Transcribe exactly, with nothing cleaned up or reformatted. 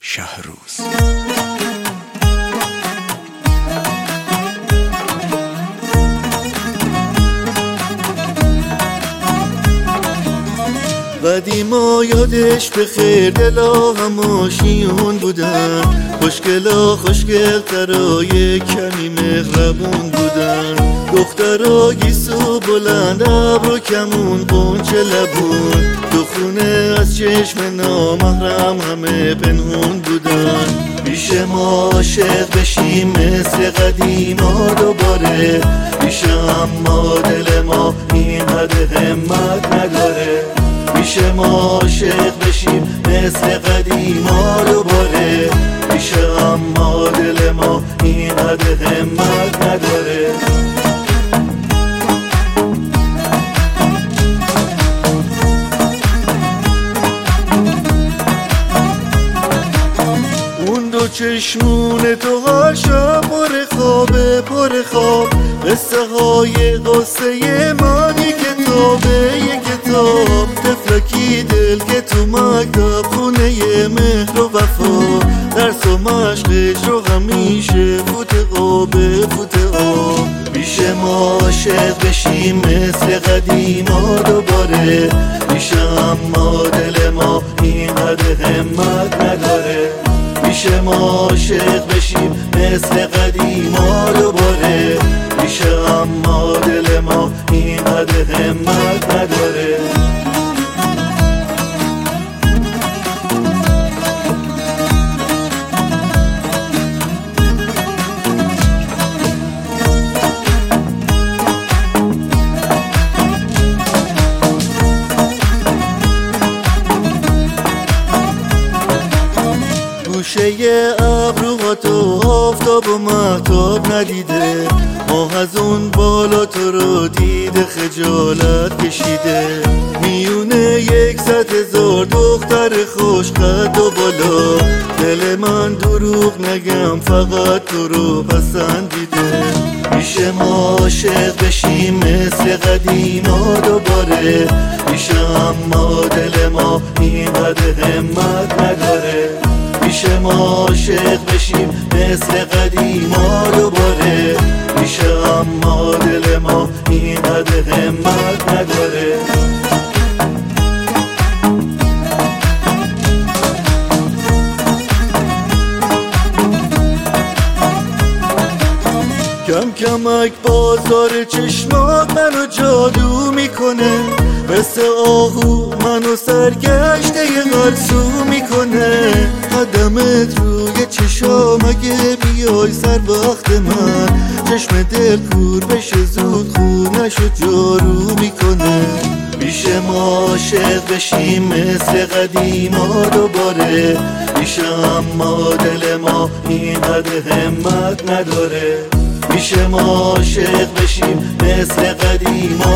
شهروز. قدیما یادش به خیر دلا هماشیون بودن، خوشگلا خوشگل ترای کمی مهربون بودن، دخترا گیسو بلند ابرو کمون قنچه لبون، تو خونه از چشم نامحرم همه پنهون بودن. پیش ما عاشق بشیم مثل قدیما دوباره، پیش اما دل ما این حد همت نداره. پیش ما عاشق بشیم مثل قدیما دوباره، پیش اما دل ما این حد همت نداره. اون دو چشمون تو هر شب پر خوابه پر خواب، قصه های قصه مانی کتابه یه کتاب، تفلکی دل که تو مکتب خونه مهر و وفا، درس و مشقش رو همیشه فوت قابه فوت آب. پیش ما عاشق بشیم مثل قدیما دوباره، پیش اما دل ما این حد همت نداره. پیش ما عاشق بشیم مثل قدیما دوباره، پیش اما دل ما این حد همت نداره. گوشه ابروهاتو آفتاب و مهتاب ندیده، ماه از اون بالا تو رو دیده خجالت کشیده. میونه یک صد هزار دختر خوش قد و بالا، دل من دروغ نگم فقط تو رو پسندیده. پیش ما عاشق بشیم مثل قدیما دوباره، پیش اما دل ما این حد همت نداره. پیش ما عاشق بشیم مثل قدیما دوباره، پیش اما دل ما این حد همت نداره. کم کمک بازار چشمات منو جادو میکنه، مثل آهو منو سرگشته غرسو میکنه. قدمت روی چشام اگه بیای سر وقت من، چشم دل کور بشه زود خونشو جارو میکنه. پیش ما عاشق بشیم مثل قدیما دوباره، پیش اما دل ما این حد همت نداره. پیش ما عاشق بشیم مثل قدیما